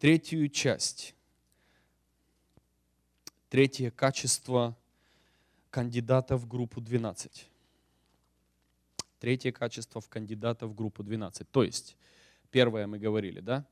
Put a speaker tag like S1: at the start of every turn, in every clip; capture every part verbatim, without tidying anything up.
S1: третью часть. Третье качество кандидата в группу двенадцать. Третье качество в кандидата в группу двенадцать. То есть, первое мы говорили, да?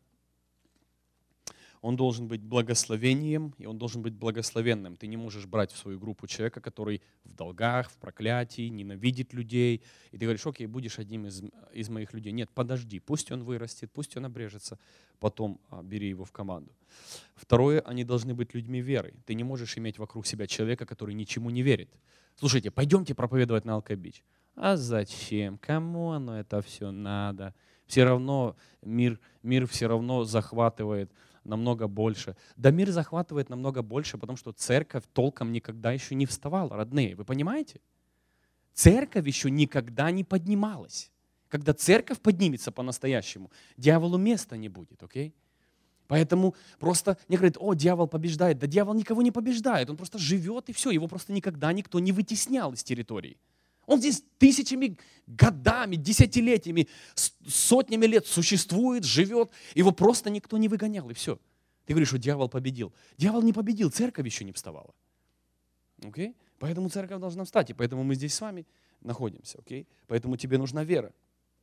S1: Он должен быть благословением, и он должен быть благословенным. Ты не можешь брать в свою группу человека, который в долгах, в проклятии, ненавидит людей. И ты говоришь, окей, будешь одним из, из моих людей. Нет, подожди, пусть он вырастет, пусть он обрежется, потом а, бери его в команду. Второе, они должны быть людьми веры. Ты не можешь иметь вокруг себя человека, который ничему не верит. Слушайте, пойдемте проповедовать на Алкобич. А зачем? Кому оно это все надо? Все равно мир, мир все равно захватывает намного больше. Да мир захватывает намного больше, потому что церковь толком никогда еще не вставала, родные. Вы понимаете? Церковь еще никогда не поднималась. Когда церковь поднимется по-настоящему, дьяволу места не будет, окей? Поэтому просто не говорят, о, дьявол побеждает. Да дьявол никого не побеждает, он просто живет и все. Его просто никогда никто не вытеснял из территории. Он здесь тысячами, годами, десятилетиями, сотнями лет существует, живет. Его просто никто не выгонял, и все. Ты говоришь, что дьявол победил. Дьявол не победил, церковь еще не вставала. Okay? Поэтому церковь должна встать, и поэтому мы здесь с вами находимся. Okay? Поэтому тебе нужна вера.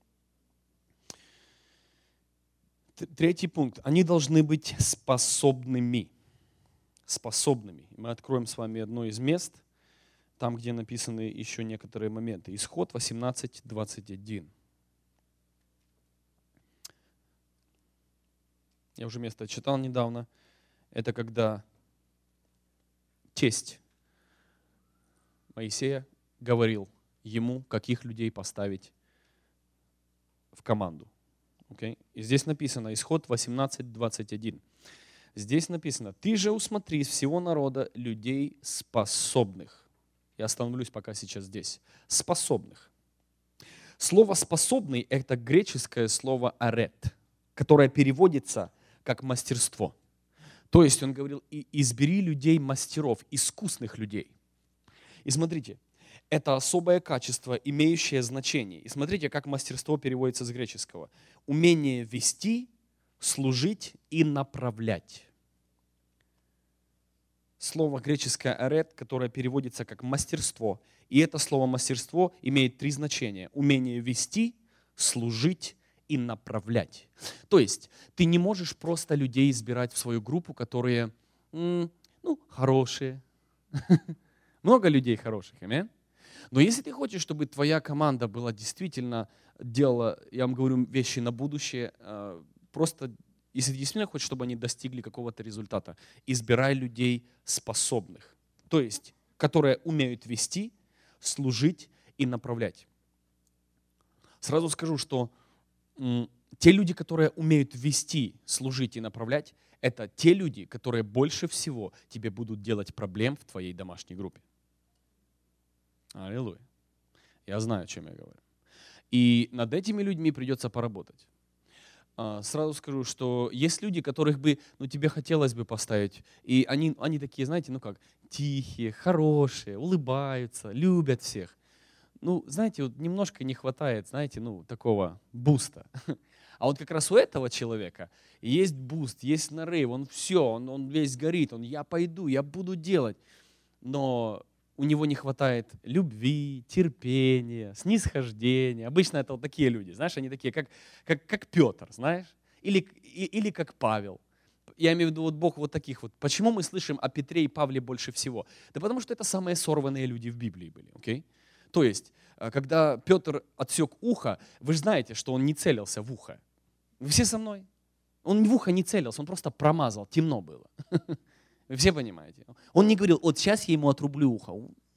S1: Третий пункт. Они должны быть способными. Способными. Мы откроем с вами одно из мест, там, где написаны еще некоторые моменты. Исход восемнадцать двадцать один. Я уже место читал недавно. Это когда тесть Моисея говорил ему, каких людей поставить в команду. Okay? И здесь написано, исход восемнадцать двадцать один. Здесь написано, ты же усмотри из всего народа людей способных. Я остановлюсь пока сейчас здесь. Способных. Слово «способный» — это греческое слово «арет», которое переводится как мастерство. То есть он говорил, избери людей мастеров, искусных людей. И смотрите, это особое качество, имеющее значение. И смотрите, как мастерство переводится с греческого. Умение вести, служить и направлять. Слово греческое «арет», которое переводится как мастерство. И это слово мастерство имеет три значения. Умение вести, служить и направлять. То есть ты не можешь просто людей избирать в свою группу, которые ну, хорошие. Много людей хороших, аминь. Но если ты хочешь, чтобы твоя команда была действительно делала, я вам говорю, вещи на будущее, просто если ты действительно хочешь, чтобы они достигли какого-то результата, избирай людей способных. То есть, которые умеют вести, служить и направлять. Сразу скажу, что м, те люди, которые умеют вести, служить и направлять, это те люди, которые больше всего тебе будут делать проблем в твоей домашней группе. Аллилуйя. Я знаю, о чем я говорю. И над этими людьми придется поработать. Сразу скажу, что есть люди, которых бы, ну, тебе хотелось бы поставить, и они, они такие, знаете, ну как, тихие, хорошие, улыбаются, любят всех. Ну, знаете, вот немножко не хватает, знаете, ну, такого буста. А вот как раз у этого человека есть буст, есть нарыв, он все, он, он весь горит, он, я пойду, я буду делать. Но у него не хватает любви, терпения, снисхождения. Обычно это вот такие люди, знаешь, они такие, как, как, как Петр, знаешь, или, или как Павел. Я имею в виду, вот Бог вот таких вот. Почему мы слышим о Петре и Павле больше всего? Да потому что это самые сорванные люди в Библии были, окей? То есть, когда Петр отсек ухо, вы же знаете, что он не целился в ухо. Вы все со мной? Он в ухо не целился, он просто промазал, темно было. Вы все понимаете? Он не говорил, вот сейчас я ему отрублю ухо.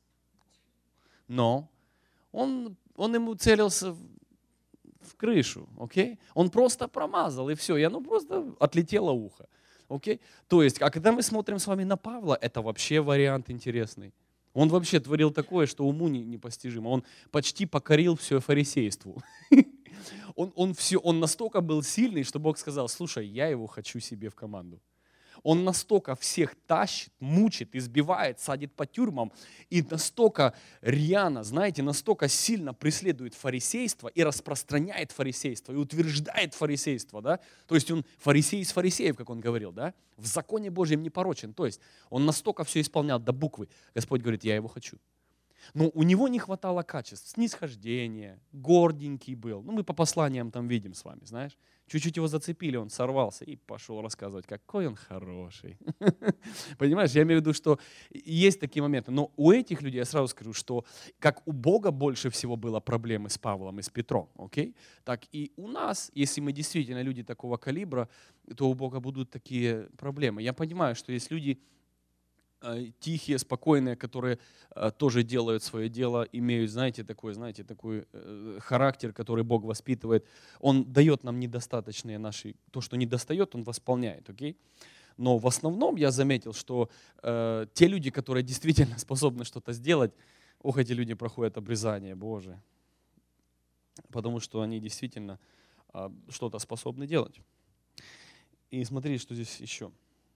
S1: Но он, он ему целился в, в крышу, окей? Он просто промазал, и все, и оно просто отлетело ухо, окей? То есть, а когда мы смотрим с вами на Павла, это вообще вариант интересный. Он вообще творил такое, что уму непостижимо. Он почти покорил все фарисейству. Он, он, все, он настолько был сильный, что Бог сказал, слушай, я его хочу себе в команду. Он настолько всех тащит, мучит, избивает, садит по тюрьмам и настолько рьяно, знаете, настолько сильно преследует фарисейство и распространяет фарисейство и утверждает фарисейство, да? То есть он фарисей из фарисеев, как он говорил, да? В законе Божьем не порочен. То есть он настолько все исполнял до буквы. Господь говорит, я его хочу. Но у него не хватало качеств, снисхождения, горденький был. Ну, мы по посланиям там видим с вами, знаешь. Чуть-чуть его зацепили, он сорвался и пошел рассказывать, какой он хороший. Понимаешь, я имею в виду, что есть такие моменты. Но у этих людей, я сразу скажу, что как у Бога больше всего было проблемы с Павлом и с Петром, окей? Так и у нас, если мы действительно люди такого калибра, то у Бога будут такие проблемы. Я понимаю, что есть люди тихие, спокойные, которые э, тоже делают свое дело, имеют, знаете, такой, знаете, такой э, характер, который Бог воспитывает. Он дает нам недостаточные наши, то, что не достает, Он восполняет, окей? Но в основном я заметил, что э, те люди, которые действительно способны что-то сделать, ох, эти люди проходят обрезание, Боже, потому что они действительно э, что-то способны делать. И смотри, что здесь еще.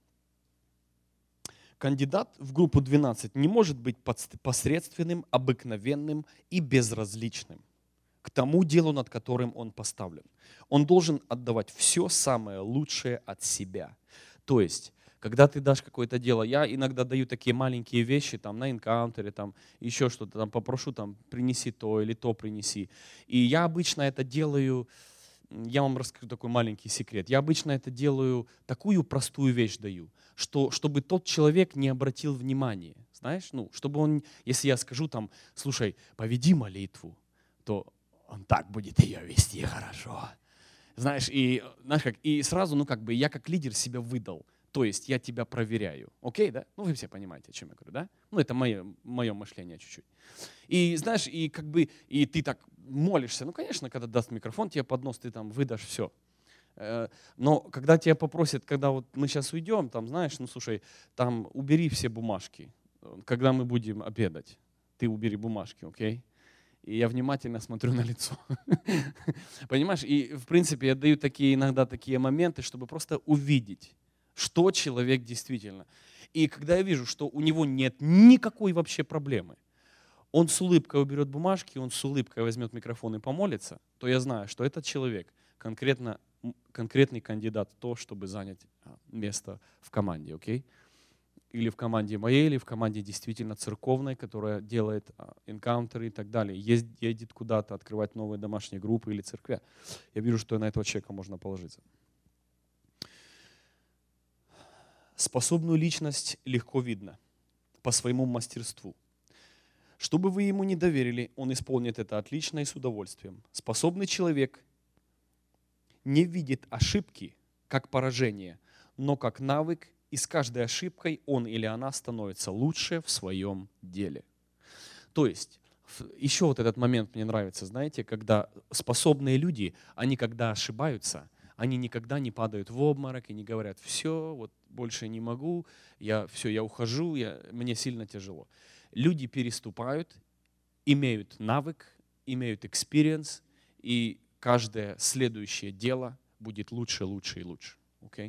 S1: Кандидат в группу двенадцать не может быть посредственным, обыкновенным и безразличным к тому делу, над которым он поставлен. Он должен отдавать все самое лучшее от себя. То есть, когда ты дашь какое-то дело, я иногда даю такие маленькие вещи, там, на энкаунтере, там, еще что-то, там, попрошу, там, принеси то или то принеси. И я обычно это делаю, я вам расскажу такой маленький секрет, я обычно это делаю, такую простую вещь даю, что, чтобы тот человек не обратил внимания, знаешь, ну, чтобы он, если я скажу там, слушай, поведи молитву, то он так будет ее вести хорошо, знаешь, и, знаешь, как, и сразу, ну, как бы, я как лидер себя выдал, то есть я тебя проверяю, окей, да? Ну, вы все понимаете, о чем я говорю, да? Ну, это мое, мое мышление чуть-чуть. И, знаешь, и как бы, и ты так молишься, ну, конечно, когда даст микрофон тебе под нос, ты там выдашь все. Но когда тебя попросят, когда вот мы сейчас уйдем, там, знаешь, ну, слушай, там, убери все бумажки, когда мы будем обедать, ты убери бумажки, окей? И я внимательно смотрю на лицо. Понимаешь? И, в принципе, я даю такие, иногда такие моменты, чтобы просто увидеть, что человек действительно. И когда я вижу, что у него нет никакой вообще проблемы, он с улыбкой уберет бумажки, он с улыбкой возьмет микрофон и помолится, то я знаю, что этот человек конкретно, конкретный кандидат в то, чтобы занять место в команде, окей? Или в команде моей, или в команде действительно церковной, которая делает энкаунтеры и так далее, ездит, едет куда-то открывать новые домашние группы или церкви. Я вижу, что на этого человека можно положиться. Способную личность легко видно по своему мастерству. Что бы вы ему не доверили, он исполнит это отлично и с удовольствием. Способный человек не видит ошибки как поражение, но как навык, и с каждой ошибкой он или она становится лучше в своем деле. То есть, еще вот этот момент мне нравится, знаете, когда способные люди, они когда ошибаются, они никогда не падают в обморок и не говорят, все, вот больше не могу, я, все, я ухожу, я, мне сильно тяжело. Люди переступают, имеют навык, имеют experience, и каждое следующее дело будет лучше, лучше и лучше. Okay?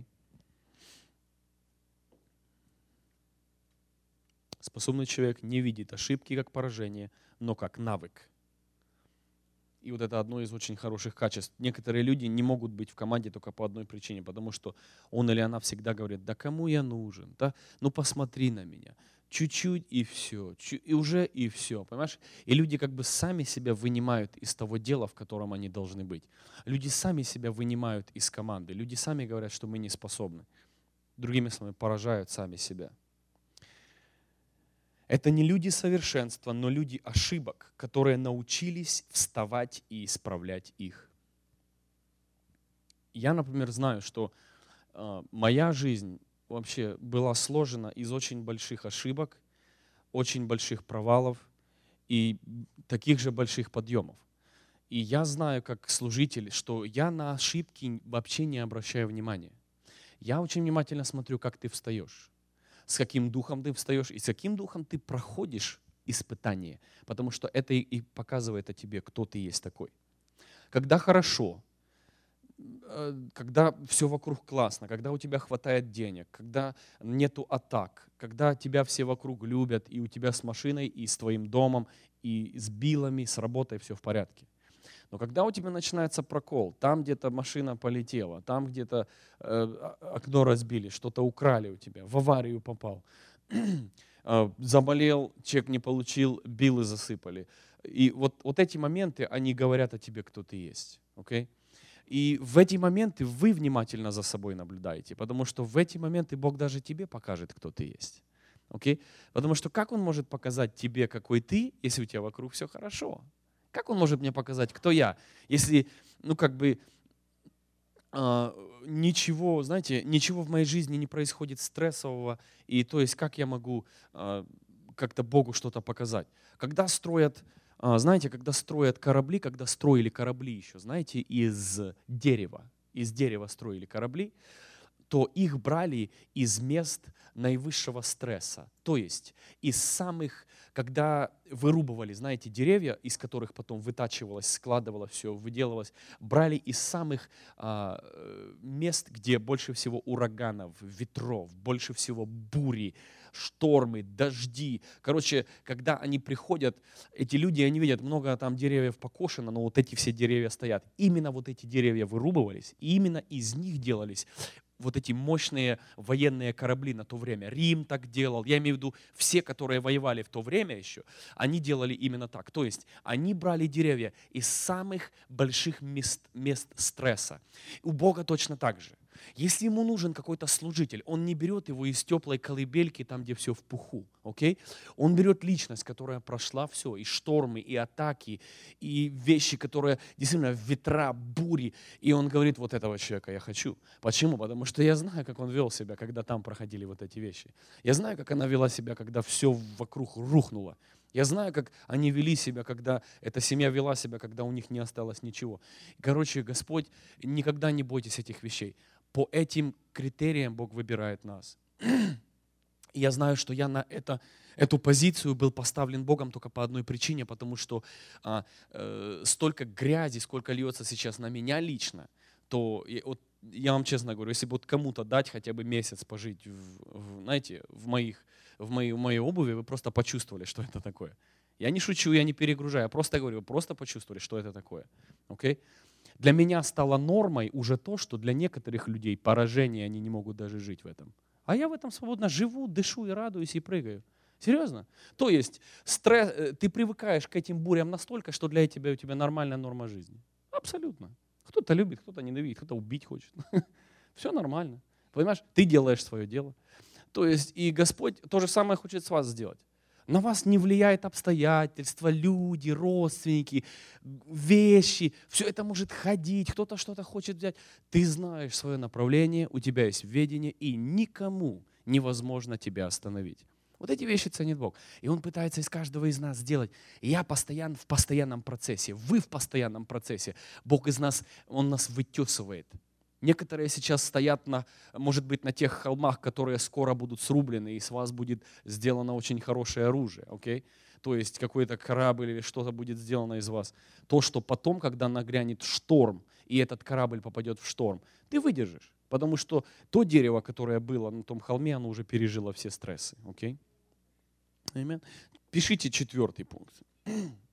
S1: Способный человек не видит ошибки как поражение, но как навык. И вот это одно из очень хороших качеств. Некоторые люди не могут быть в команде только по одной причине, потому что он или она всегда говорит, да кому я нужен, да? Ну посмотри на меня, чуть-чуть и все, и уже и все, понимаешь? И люди как бы сами себя вынимают из того дела, в котором они должны быть. Люди сами себя вынимают из команды, люди сами говорят, что мы не способны. Другими словами, поражают сами себя. Это не люди совершенства, но люди ошибок, которые научились вставать и исправлять их. Я, например, знаю, что э, моя жизнь вообще была сложена из очень больших ошибок, очень больших провалов и таких же больших подъемов. И я знаю, как служитель, что я на ошибки вообще не обращаю внимания. Я очень внимательно смотрю, как ты встаешь. С каким духом ты встаешь и с каким духом ты проходишь испытание, потому что это и показывает о тебе, кто ты есть такой. Когда хорошо, когда все вокруг классно, когда у тебя хватает денег, когда нету атак, когда тебя все вокруг любят, и у тебя с машиной, и с твоим домом, и с билами, с работой все в порядке. Но когда у тебя начинается прокол, там где-то машина полетела, там где-то э, окно разбили, что-то украли у тебя, в аварию попал, э, заболел, чек не получил, биллы засыпали. И вот, вот эти моменты, они говорят о тебе, кто ты есть. Okay? И в эти моменты вы внимательно за собой наблюдаете, потому что в эти моменты Бог даже тебе покажет, кто ты есть. Okay? Потому что как Он может показать тебе, какой ты, если у тебя вокруг все хорошо? Как Он может мне показать, кто я, если, ну как бы, э, ничего, знаете, ничего в моей жизни не происходит стрессового, и то есть как я могу э, как-то Богу что-то показать? Когда строят, э, знаете, когда строят корабли, когда строили корабли еще, знаете, из дерева, из дерева строили корабли, то их брали из мест наивысшего стресса. То есть из самых, когда вырубывали, знаете, деревья, из которых потом вытачивалось, складывалось все, выделывалось, брали из самых а, мест, где больше всего ураганов, ветров, больше всего бури, штормы, дожди. Короче, когда они приходят, эти люди, они видят, много там деревьев покошено, но вот эти все деревья стоят. Именно вот эти деревья вырубывались, и именно из них делались вот эти мощные военные корабли на то время. Рим так делал. Я имею в виду, все, которые воевали в то время еще, они делали именно так. То есть они брали деревья из самых больших мест, мест стресса. У Бога точно так же. Если ему нужен какой-то служитель, он не берет его из теплой колыбельки, там, где все в пуху. Okay? Он берет личность, которая прошла все, и штормы, и атаки, и вещи, которые действительно ветра, бури. И он говорит, вот этого человека я хочу. Почему? Потому что я знаю, как он вел себя, когда там проходили вот эти вещи. Я знаю, как она вела себя, когда все вокруг рухнуло. Я знаю, как они вели себя, когда эта семья вела себя, когда у них не осталось ничего. Короче, Господь, никогда не бойтесь этих вещей. По этим критериям Бог выбирает нас. И я знаю, что я на это, эту позицию был поставлен Богом только по одной причине, потому что а, э, столько грязи, сколько льется сейчас на меня лично, то я, вот, я вам честно говорю, если бы вот кому-то дать хотя бы месяц пожить, в, в, знаете, в, моих, в, моей, в моей обуви, вы просто почувствовали, что это такое. Я не шучу, я не перегружаю, я просто говорю, вы просто почувствовали, что это такое. Okay? Для меня стало нормой уже то, что для некоторых людей поражение, они не могут даже жить в этом. А я в этом свободно живу, дышу и радуюсь и прыгаю. Серьезно? То есть стресс, ты привыкаешь к этим бурям настолько, что для тебя у тебя нормальная норма жизни. Абсолютно. Кто-то любит, кто-то ненавидит, кто-то убить хочет. Все нормально. Понимаешь? Ты делаешь свое дело. То есть и Господь то же самое хочет с вас сделать. На вас не влияет обстоятельства, люди, родственники, вещи. Все это может ходить, кто-то что-то хочет взять. Ты знаешь свое направление, у тебя есть ведение, и никому невозможно тебя остановить. Вот эти вещи ценит Бог. И Он пытается из каждого из нас сделать. И я постоянно в постоянном процессе, вы в постоянном процессе. Бог из нас, Он нас вытесывает. Некоторые сейчас стоят, на, может быть, на тех холмах, которые скоро будут срублены, и с вас будет сделано очень хорошее оружие. Okay? То есть какой-то корабль или что-то будет сделано из вас. То, что потом, когда нагрянет шторм, и этот корабль попадет в шторм, ты выдержишь. Потому что то дерево, которое было на том холме, оно уже пережило все стрессы. Okay? Amen. Пишите четвертый пункт.